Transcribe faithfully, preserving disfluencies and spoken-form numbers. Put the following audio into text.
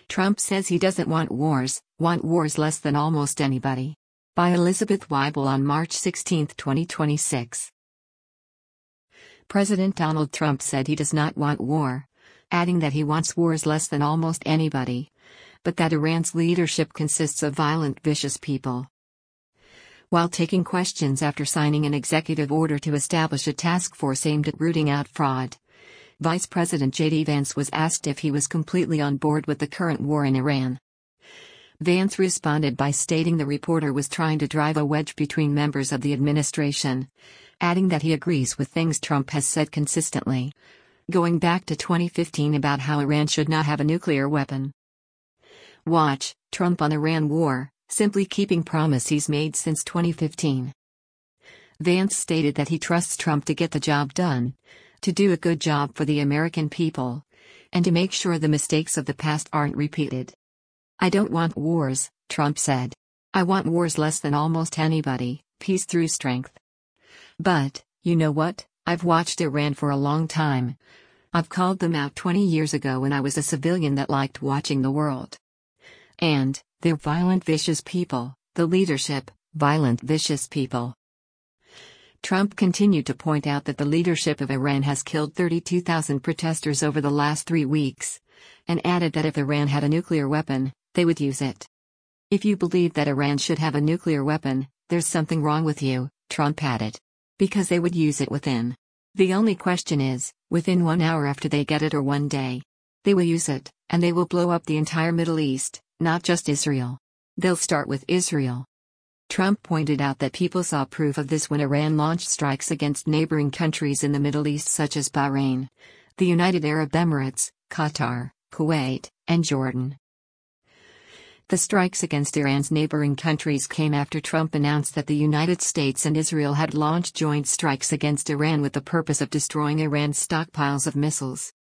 Trump says he doesn't want wars, want wars less than almost anybody. By Elizabeth Weibel on March sixteenth, twenty twenty-six. President Donald Trump said he does not want war, adding that he wants wars less than almost anybody, but that Iran's leadership consists of violent, vicious people. While taking questions after signing an executive order to establish a task force aimed at rooting out fraud, Vice President J D Vance was asked if he was completely on board with the current war in Iran. Vance responded by stating the reporter was trying to drive a wedge between members of the administration, adding that he agrees with things Trump has said consistently, going back to twenty fifteen about how Iran should not have a nuclear weapon. Watch, Trump on Iran war, simply keeping promise he's made since twenty fifteen. Vance stated that he trusts Trump to get the job done, to do a good job for the American people, and to make sure the mistakes of the past aren't repeated. I don't want wars, Trump said. I want wars less than almost anybody, peace through strength. But, you know what, I've watched Iran for a long time. I've called them out twenty years ago when I was a civilian that liked watching the world. And, they're violent, vicious people, the leadership, violent, vicious people. Trump continued to point out that the leadership of Iran has killed thirty-two thousand protesters over the last three weeks, and added that if Iran had a nuclear weapon, they would use it. If you believe that Iran should have a nuclear weapon, there's something wrong with you, Trump added. Because they would use it within. The only question is, within one hour after they get it or one day. They will use it, and they will blow up the entire Middle East, not just Israel. They'll start with Israel. Trump pointed out that people saw proof of this when Iran launched strikes against neighboring countries in the Middle East such as Bahrain, the United Arab Emirates, Qatar, Kuwait, and Jordan. The strikes against Iran's neighboring countries came after Trump announced that the United States and Israel had launched joint strikes against Iran with the purpose of destroying Iran's stockpiles of missiles.